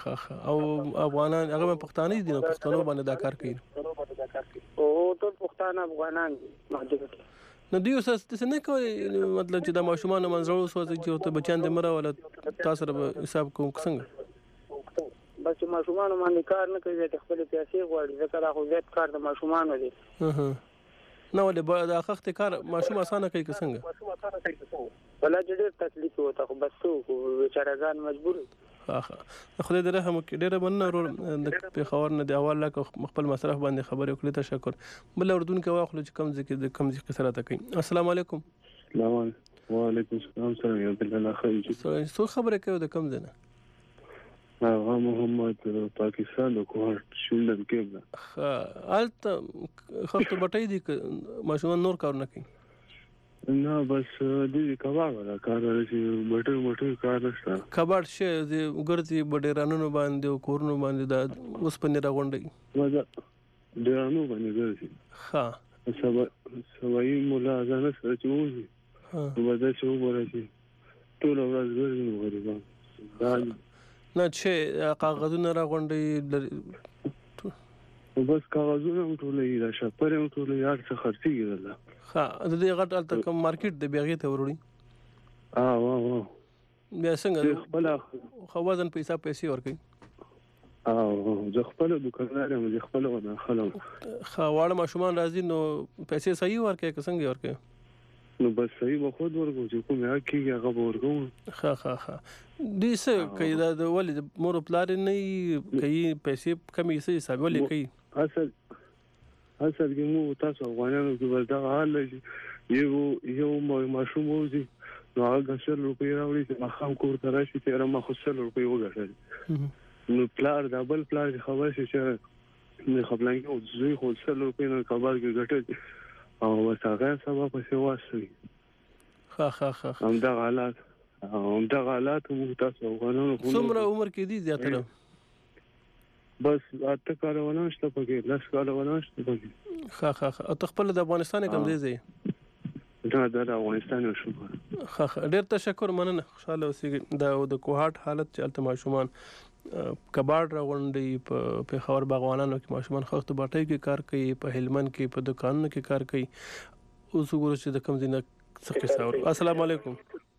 افغانان هغه پښتانه دي نو پښتنو باندې دا کار کوي او ټول پښتانه افغانان دي نو دیو څه نه کوي مطلب چې د ماشومان منځړو سوځي چې ته بچان دې مره ولا تاسو سره حساب کوم څنګه بس ماشومان باندې کار نه کوي چې خپل پیسې غواړي ځکه دا خو زیات کار د ماشومان دی نو ولې د اخښت کار ماشوم اسانه کوي څنګه ولا ډېر تکلیف وته خو بس بیچارهګان مجبور خدای دې رحم وکړي ډېر مننه د پیښور نه د اول لا خپل مصرف باندې خبرې وکړې تشکر بل اردن کې واخلو چې کم ځکه د کم ځکه سره تکي السلام علیکم وعلیکم السلام سلام یو بل الله خیر څو خبرې کوي د کم ځنه محمد پاکستان د کوهټ شولن کې الت خپل بټي دي ماشومان نور کار نه کوي نه بس دې کباړ ولا کار لري مټر کار نشته کباړ شه د وګرځي بډیرانو باندې او کورونو باندې دا اوس په نه راغونډي وځه ډیرانو باندې ګرځي سوای مولا ځان سره چوي وځه چې وګورئ ټول ورځ ګرځي غریبان نه چې کاغذونه راغونډي بس کاغذونه ټولې را شپره ټولې یار څه خرڅيږي الله د دې غټ الته کوم مارکیټ د بیغې ته وروړي بیا څنګه خپل خو وزن پیسې ورکړي زه خپل دکاندار یم زه خپل ونه خلم واړه ماشومان راځي نو پیسې صحیح ورکړي که څنګه ورکړي نو بس صحیح به خود ورکو چې کوم یا کېږي هغه به ورکو دې څه کوي دا ولې مور پلار نه کوي پیسې کمې څه حساب ولې کوي اصل کې مو تاسو افغانانو کې ورته حال لري یو ماشوم وځي نو هغه 100 روپۍ راوړي چې مخام کور ته راشي چې ما خو 100 روپۍ وګټل نو پلار دبل پلار خبر شي چې نه خپلانګي او زوی خو 100 روپۍ نه کبار کې ګټل او وساغه سبا پسې واسي همدا حالات مو تاسو افغانانو څومره عمر کې دي زیاتره بس اته کال وناشته پکې لاس کال وناشته پکې او خپل د افغانستان کوم دی زی دا د افغانستان شو ډېر تشکر مننه خوشاله اوسئ د کوهاټ حالت چې الته ماشومان کباړ راغونډي په پیښور باغوانانو کې ماشومان خښت باټي کې کار کوي په هلمند کې په دکانونو کې کار کوي اوس وګورئ چې د کم ځای نه څه قصه السلام علیکم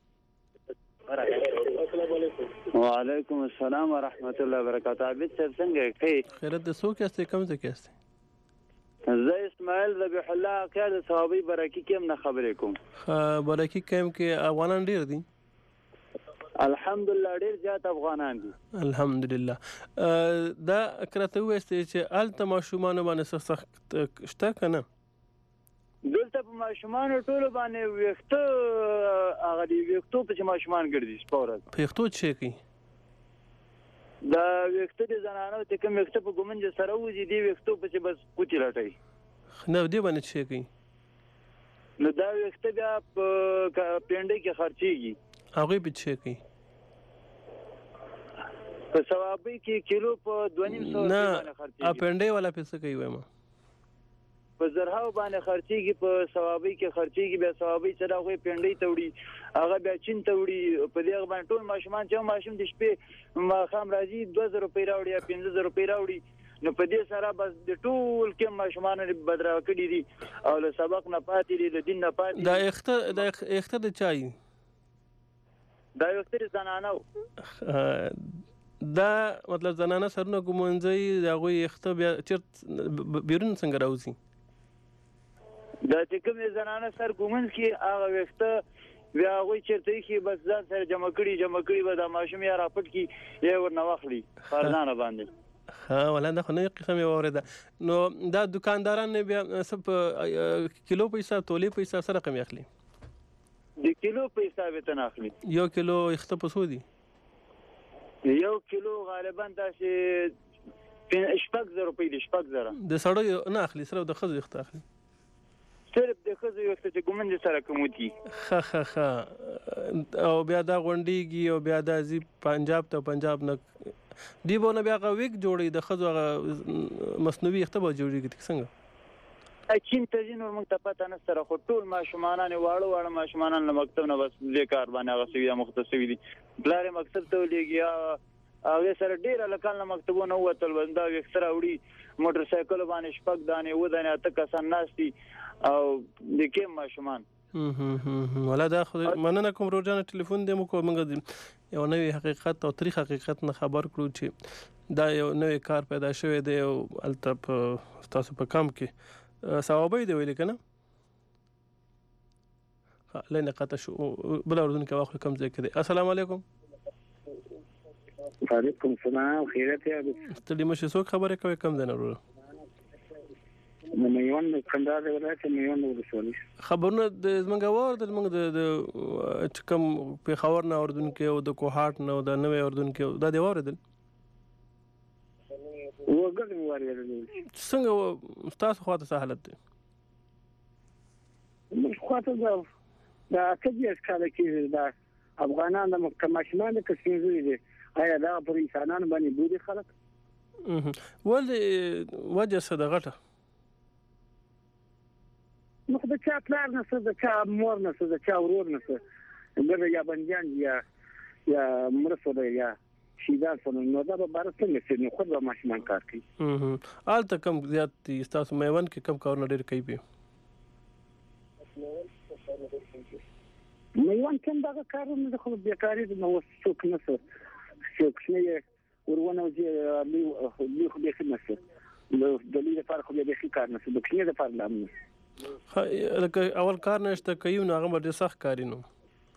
وعلیکم السلام ورحمت الله وبرکاته عبید صاحب څنګه کوي خیرت د څوک یاستئ کوم ځای کې یاستئ زه اسماعیل ذبیح الله قیاد ثوابي برکی کې نه خبرې کوم برکی کې افغانان ډیر دي الحمدلله ډیر زیات افغانان دي الحمدلله دا کرته وستې چې الته ماشومان باندې سخت شته کنه دلته په ماشومان ټول باندې وختو هغه دی وختو په ماشومان ګرځي سپورت وختو چې کی دا وختو د زنانو ته کوم وختو په ګومنج سره وځي دی وختو په بس کوټی راټي نو دی باندې چې کی نو دا وختو بیا په پینډه کې خرچيږي هغه به چې کی په ثوابي کې کیلو په 2.5 نه اپنډي والا پیسې کوي وایم په زرهاو باندې خرچيږي په ثوابي کې خرچيږي بیا ثوابي چې دا غوي پنډي توړي هغه بیا چین توړي په دې باندې ټول ماشومان چې ماشوم د شپې ما خام راځي 2000 روپۍ راوړي یا 5000 روپۍ راوړي نو په دې سره بس د ټول کې ماشومان بدرا کړي دي او له سبق نه پاتې دي له دین نه پاتې دا اخته د چای دا یو ستر زنانو دا مطلب زنانه سرونه ګمونځي دا غوي اخته بیا چرت بیرون څنګه راوځي دا چې کوم زنانه سر ګمونځ کې هغه وخته بیا غوي چرته کې بس ځان سره جمع کړي به دا ماشوم یا راپټ کې یې ورنه واخلي فرزانه باندې ها ولنده خو نه قسم یې اوریدا نو دا دکانداران بیا سب کیلو پیسې تولې پیسې سره کم اخلي د کیلو پیسې به تن اخلي یو کیلو اخته پسو دي یو کیلو غالبا تاسو 5000 روپۍ د 5000 د سړی نه اخلي سره د خزو اخته اخلي صرف د خزو یو څه ګومند سره کومتي ها او بیا دا غونډيږي او بیا د زی پنجاب نه دیبونه بیا غویک جوړي د خزو مصنوعي اختبار جوړيږي څنګه چین ته جنور موږ ته پته نه سره خو ټول ماشومان واړه ماشومان له مکتب نه بس لیکار باندې هغه سوي مختصوي دي بلاره مکتب ته لګي هغه سره ډیر لکان مکتبونه وتل وندا وکسره وړي موټر سایکل باندې شپږ دانه ودانه ته کسان ناشتي او د کې ماشومان ولا دا خو مننه کوم روزانه ټلیفون دې مو کوم یو نوې حقیقت او تاریخ حقیقت نه خبر کړو چې دا یو نوې کار پیدا شوی دی او التب تاسو په کام کې ثوابي دی ویل کنه لنه قطع شو بل اردن کې واخل کم ځای کې السلام علیکم وعلیکم السلام خیرت یا ستړي مشه څوک خبره کوي کم ځای نه ورو میون کندهار ولایت میون ولسوالي خبرونه د زمنګوار د موږ د کم په خبر نه اردن کې او د کوهات نه او د نوې اردن کې دا دی اوریدل وګړي واریدل څنګه تاسو خواته څه حالت دی خواته دا کجې ښکاره کیږي دا افغانان د مکمشمان د کسيږي دي آیا دا پر انسانانو باندې بودي خلک ولې وجه صدقته نو د چا پلار نه څه د چا مور نه څه د چا ورور نه څه ګره یا بنجان یا مرسته یا شیدان نو دا به بار څنګه چې نو خو به ماشومان کار کوي آلته کم زیات تاسو میوان کې کم کارونه ډیر کوي میوان کوم دا کارونه د خو بیکاری نو څوک نه څه څوک نه ورونه چې لی خو به خدمت نو د دې لپاره خو به کار نه څه د کینې لپاره لامل لکه اول کار نشته کوي نو هغه ډېر سخت کاری نو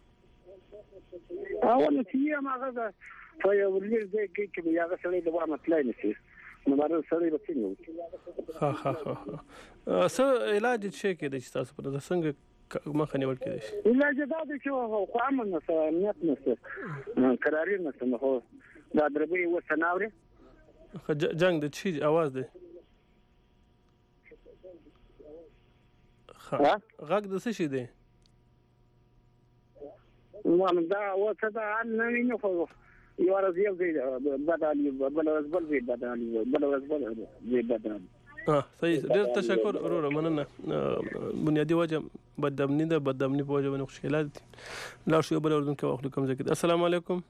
اول چې هغه دا په یو ورلیر دی کې هغه سره د وامه تلای نشي نو باندې سره به څنګه ها څه علاج شي کې د تاسو په څنګه مخه نیول کېږي علاج دا دی چې خو امن نه نیت نه قراري نه نو دا دربي وسناوري جنگ د چی आवाज دی غږ د څه شي دی نو دا وڅ دا نه ویني خو یو ورځ یو دی بدالي بل ورځ بل دی بدالي صحیح ډېر تشکر ورور مننه بنیادی وجه بدامنی په وجه باندې مشکلات لا شو بل اردن کې واخلو کوم ځکه السلام علیکم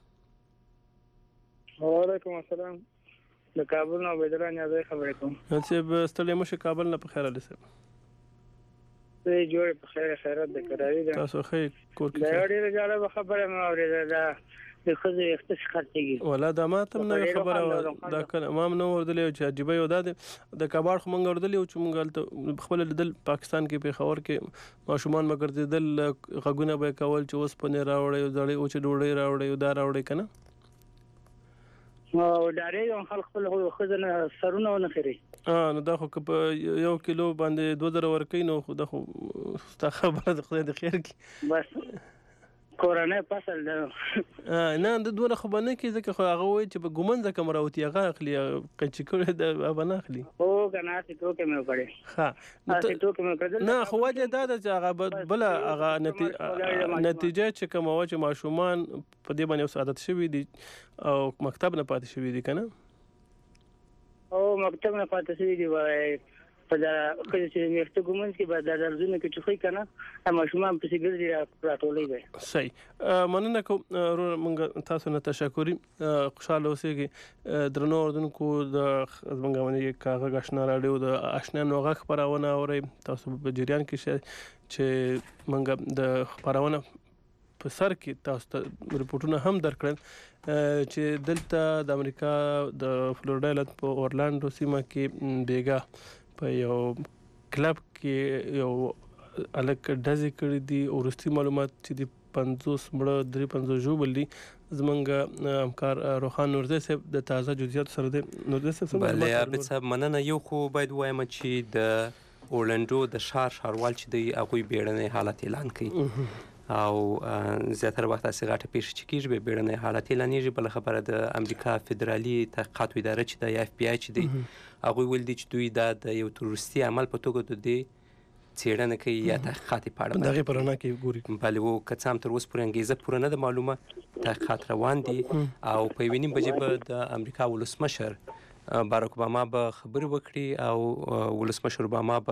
وعلیکم السلام د کابل نو بدران یا خبرې کوم چې ستړي مشه کابل نه په خیر اله سه ته جوړ په خیر خیرات د کراري ده تاسو خیر کور کې دا ډیره جالب خبره مې اوریده دا د خزو اختص خرڅيږي ولا دا ما تم نه خبره دا کله امام نو وردل چې عجيبه یو د کباړ خو مونږ وردل چې مونږ خپل دل پاکستان کې په خبر کې ماشومان مګر دل غغونه به کول چې اوس پنه راوړې زړې او چې ډوړې راوړې دا راوړې کنه او داري یو خلک خپل خزنه سرونه نه خري نو دا خو یو کیلو باندې 2000 ورکې نو خو دا خو ستا خبره د خدای د خیر کې بس کورانه فصل ده نه د دوه خو باندې کې ځکه خو هغه وایي چې په ګومنځ کمراوتی هغه اخلي کچې کړه د باندې اخلي او کنه ټوکې مې وکړې ها ټوکې مې وکړې نه خو وجه دا ده چې هغه بل هغه نتیجه چې کوم چې ماشومان په دې باندې اوس عادت شوي دي او مکتب نه پاتې شوي دي کنه او مکتب نه پاتې شوي دي وای په دا چې میشته ګومنځ کې به د درځونه کې چوخي کنه ماشومان په سیګر راټولې وي صحیح مننه کوم موږ تاسو نه تشکر خوشاله اوسئ درنو اردوونکو د زمونږ کاغه آشنا راډیو د آشنا نوغه خبرونه اوري تاسو په جریان کې چې موږ د خبرونه په سر کې تاسو ته رپورټونه هم درکړل چې دلته د امریکا د فلوریډا ایالت په اورلاندو سیمه کې بیګا په یو کلب کې یو الک ډزې کړې دي او رستي معلومات چې د 50 مړه 53 ژوبل دي زمونږ همکار روحان نورزی صاحب د تازه جزئیات سره د نورزی صاحب بله عابد صاحب مننه یو خو باید وایم چې د اورلندو د ښاروال چې دی هغوی بیړنی حالت اعلان کوي او زیاتره وخت اسې غاټه پیښه چې کیږي به بیړنی حالت اعلانېږي بل خبره د امریکا فدرالي تحقیقاتو اداره چې د اف بی آی چې دی هغوی ویل دي چې دوی دا د یو تروریستي عمل په توګه د دې څېړنه کوي یا تحقیقات یې په اړه د هغې په رڼا کې ګوري بله و که څه هم تر اوسه پورې انګېزه پوره نه ده معلومه تحقیقات روان دي او په 1:30 بجې به د امریکا ولسمشر باراک اوباما به خبرې وکړي او ولسمشر اوباما به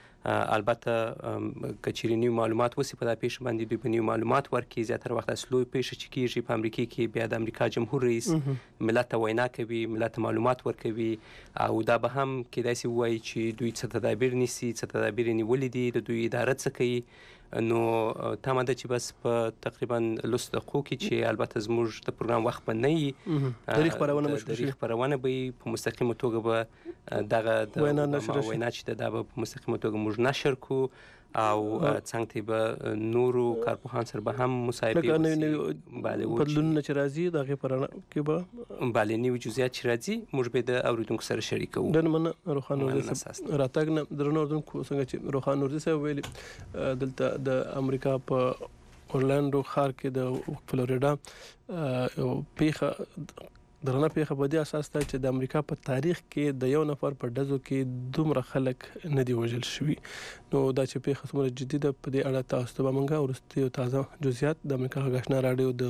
البته کچېرې نیو معلومات وسی په دا پیښه باندې دوی په نیو معلومات ورکړي زیاتره وخت اصلي پیښه چې کیږي په امریکا کې بیا د امریکا جمهور رئیس ملت ته وینا کوي ملت معلومات ورکوي او دا به هم کېدای شي وایي چې دوی څه تدابیر نیسي څه تدابیر نیولي دي د دوی اداره څه کوي نو تمه ده چې بس په تقریبا لس دقیقو کې چې البته زموږ د پروګرام وخت به نه وي تاریخ خپرونه به په مستقیمه توګه به دغه وینا چې دا به په مستقیمه توګه موږ نشر کو او څنګه به نورو کارپوهان سره به هم مصاحبه بدلونونه چې راځي د هغې په رڼا کې به بله نوي جزئیات چې راځي موږ به د اورېدونکو سره شریکوو ډېر مننه روښان نورزي صاحب راتګ نه درنو اورېدونکو څنګه چې روښان نورزي صاحب ویلي دلته د امریکا په اورلاندو ښار کې د فلوریډا یو پیښه درنه پیښه په دې اساس ده چې د امریکا په تاریخ کې د یو نفر په ډزو کې دومره خلک نه دی وژل شوي نو دا چې پیښه څومره جدي ده په دې اړه تاسو ته به موږ وروستي او تازه جزئیات د امریکا آشنا راډیو د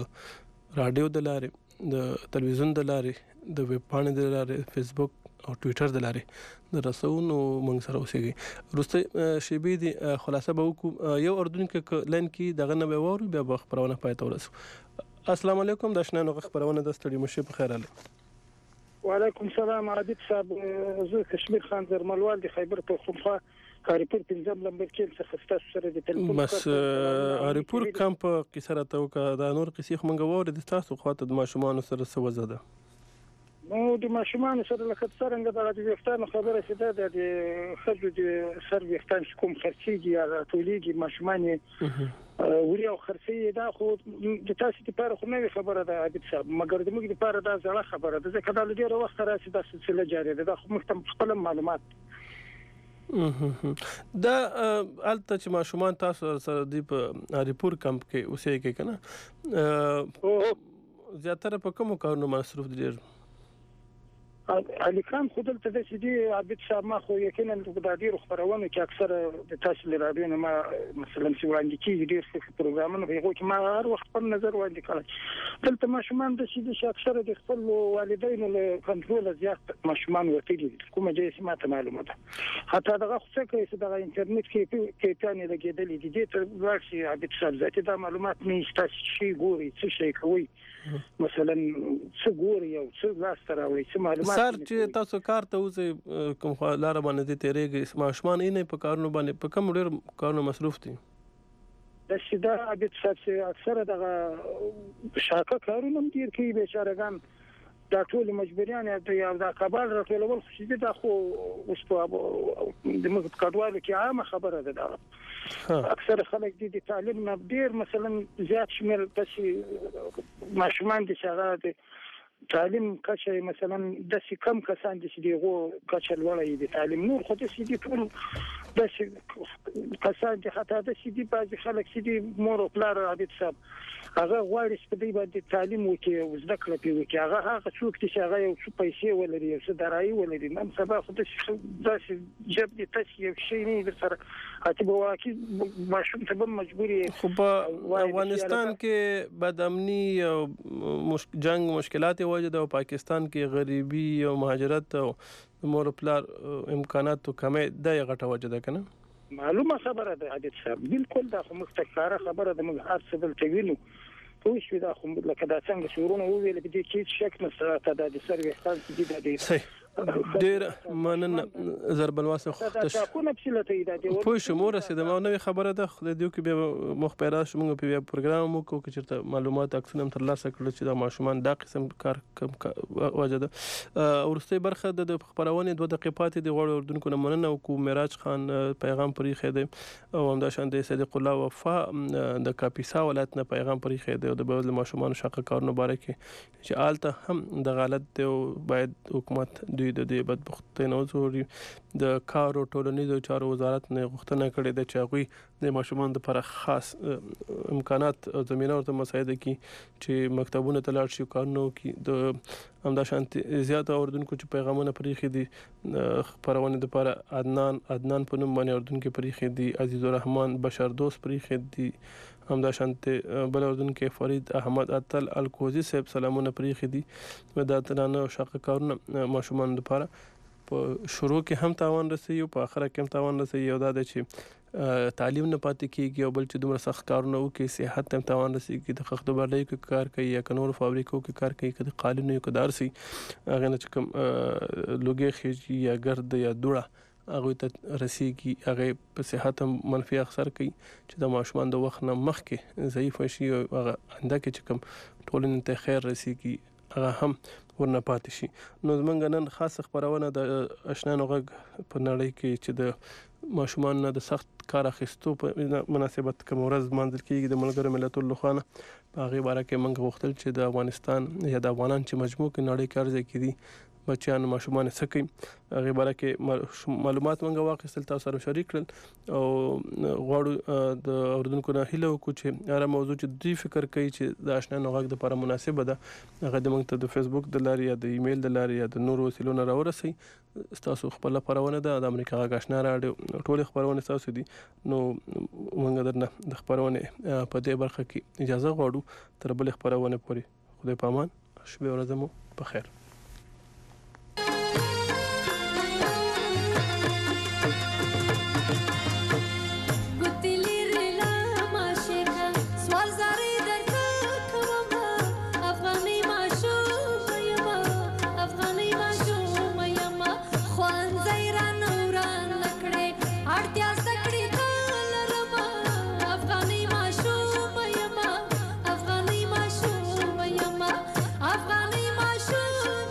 لارې د تلویزیون د لارې د ویب پاڼې د لارې فیسبوک او ټویټر د لارې د رسونو موږ سره اوسېږي وروستي شیبې دي خلاصه به وکړو یو اردوونکی لاین کې دغه نه به واورو بیا به خبرونه پای ته ورسو السلام علیکم د آشنا نوغه خبرونه د ستړي مشه په خیر علي وعلیکم السلام عابد صاحب زه کشمیر خان زرملوال د خیبر پختونخوا هریپور 15 نمبر کې څخه تاسو سره د ټلیفون بس هریپور کمپ کې سره ته دا نور قصې خو موږ وره د تاسو خواته د ماشومان سره سوځه ده نو د ماشومان سره لکه څنګه د ویښتانو خبره شته د خځو د سر ویښتان کوم خرڅيږي یا ټولېږي ماشومان وري او خرڅي دا خو د تاسو لپاره خو نوې خبره ده عابد صاحب مګر د موږ لپاره دا ځله خبره ده ځکه دا ډیره وخت راځي د سلسله جاري ده خو موږ ته خپل معلومات دا الته چې ماشومان تاسو سره د هریپور کمپ کې اوسېږي کنه زیاتره په کوم کارونو مصروف دي علي خان خودل ته د سيدي عابد صاحب ما خو یقینا د ډیر خبرونه کې اکثر د تاسو لرادیو ما مثلا چې وړاندې کیږي ډیر څه پروګرامونه په هغه کې ما هر وخت په نظر وړاندې کړل دلته ماشومان د سيدي چې اکثر د خپل والدینو له کنټرول زیات ماشومان ورتېږي کومه جې سمه معلومه ده حتی دغه څه کوي چې د انټرنیټ کې پیټانې لګېدلې دي ته ورشي عابد صاحب ذاتي دا معلومات نه تاسو شي ګوري څه شي کوي مثلا څه ګوري او څه لاس راوړي څه معلومات سر چې تاسو کار ته وځي کوم لار باندې تیرېږي ماشومان یې په کارونو باندې په کوم ډېر کارونو مصروف دي د شیدا عابد صاحب چې اکثره دغه شاکه کارونه ډیر کوي بیچارهګان دا ټول مجبوریان یا دا کابل راټولول خو شي دا خو اوس په د موږ کډوالو کې عامه خبره ده دا اکثر خلک د تعلیم نه ډیر مثلا زیات شمیر تاسو ماشومان دي چې تعلیم کچه مثلا د کم کسان دي چې دغه کچه لوړه دي تعلیم نور خو د سې دي ټول د کسان چې حتی د سیدي بعض خلک سیدي مور او پلار عادت صاحب هغه غواړي چې په دې باندې تعلیم وکړي او زده کړه وکړي هغه څوک چې هغه یو څه پیسې ولري او څه درایي ولري نن سبا خو د جب دي تاسو یو شی نه در سره اته به واکې ماشوم ته به مجبوري خو په افغانستان کې بد امني او جنگ مشکلات وجه د پاکستان کې غریبي او مهاجرت او مور پلار امکانات کمې د غټه وجه ده کنه معلومه خبره ده عادت صاحب بالکل دا خو مستقره خبره ده موږ هر څه بل توینو خو شو دا خو لکه دا څنګه شورونه ویل په دې کې شک نه سره د سرویسان کې دي ډیر مننه ضربل واسه خوښ ته کو نه پسلته ایده په شموره سي د نوې خبره ده خو د دې کې به مخبرات شومږ په پروګرام مو کو چې معلومات اکثر تر لاسه کړل چې د ماشومان دا قسم کار کم وجه ده ورسته برخه د خبرونه 2 دقیقې پاتې د غوړ اردوونکو مننه او کو معراج خان پیغام پرې خېده او همدا شان د صدیق الله وفا د کاپیسا ولایت نه پیغام پرې خېده او د بل ماشومان شقه کارونه باره کې چې آلته هم د غلط دی او باید حکومت د دې بدبختۍ نه وځوري د کار او ټولنیزو چارو وزارت نه غوښتنه کړې ده چې هغوی د ماشومان لپاره خاص امکانات او زمينه ورته مساعده کړي چې مکتبونه ته لاړ شي کارونه وکړي د همدا شانتي زیاته اردوونکو چې پیغامونه پرې خېدي خبرونه لپاره عدنان په نوم باندې اردوونکو پرې خېدي عزیز الرحمن بشر دوست پرې خېدي همدا شانتي بل اردوونکو فرید احمد اتل الکوزی صاحب سلامونه پرې خېدي وداتنانه شقه کارونه ماشومان لپاره په شروع کې هم تاوان رسي او په اخره کې هم تاوان رسي یو دا چې تعلیم نه پاتې کیږي او بل چې دومره سخت کارونه وکړي صحت هم تاوان رسي کې د خخت برلای کې کار کوي یا کنور فابریکو کې کار کوي کله قالینو کې دارسي هغه نه چې کوم لوګي خېږي یا ګرد یا دوړه هغه ته رسیږي هغه په صحت هم منفي اثر کوي چې د ماشومان د وخت نه مخکې ضعیف شي او هغه انده کې چې کوم ټولنې ته خیر رسیږي هغه هم ورنه پاتې شي نو زمونږ نن خاص خبرونه د آشنانو غږ په نړۍ کې چې د ماشومان د سخت کار اخیستو په مناسبت کوم ورځ مانځل کیږي د ملګرو ملتونو لخوا په هغه باره کې موږ غوښتل چې د افغانستان یا د افغانان چې مجموع کې نړۍ کې ارزه کړي بچیان ماشومان سکي هغه باره کې معلومات موږ واخیستل تاسو سره شریک کړل او غواړو د اردوونکو نه هیله وکړو چې هر موضوع چې دوی فکر کوي چې د آشنا نوغږ لپاره مناسبه ده هغه د موږ ته د فیسبوک د لارې یا د ایمیل د لارې یا د نورو وسیلو نه راورسي تاسو خپل خبرونه د امریکا غږ آشنا راډیو ټول خبرونه تاسو دي نو موږ درنه د خبرونه په دې برخه کې اجازه غواړو تر بل خبرونه پورې خدای پامان شپه ورځ مو په خیر افغاني ماشوم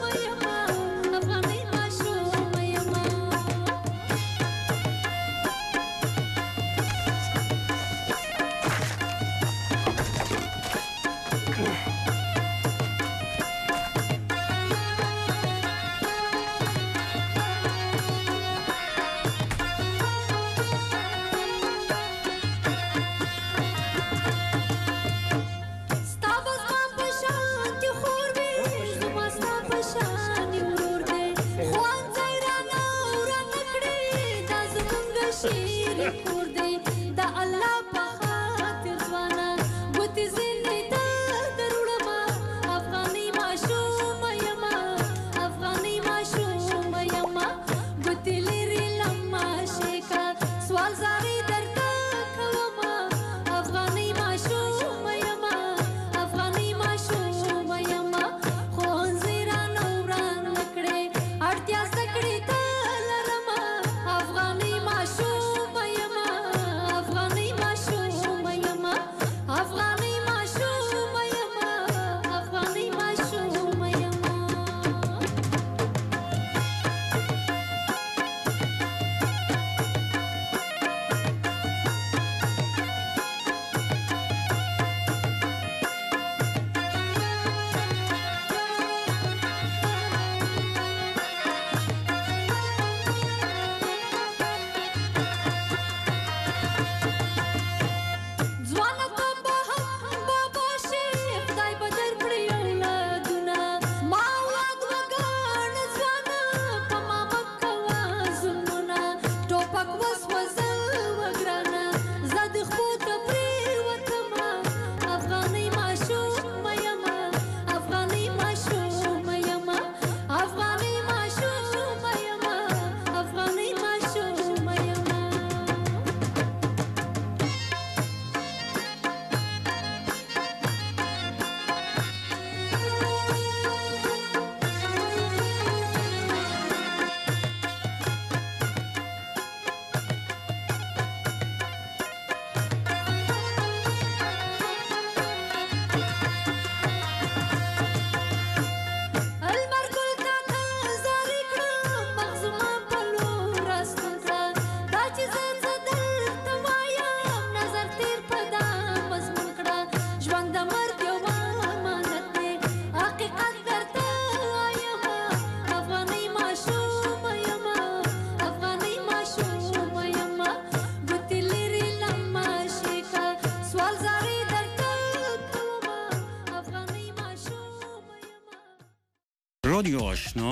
رادیو آشنا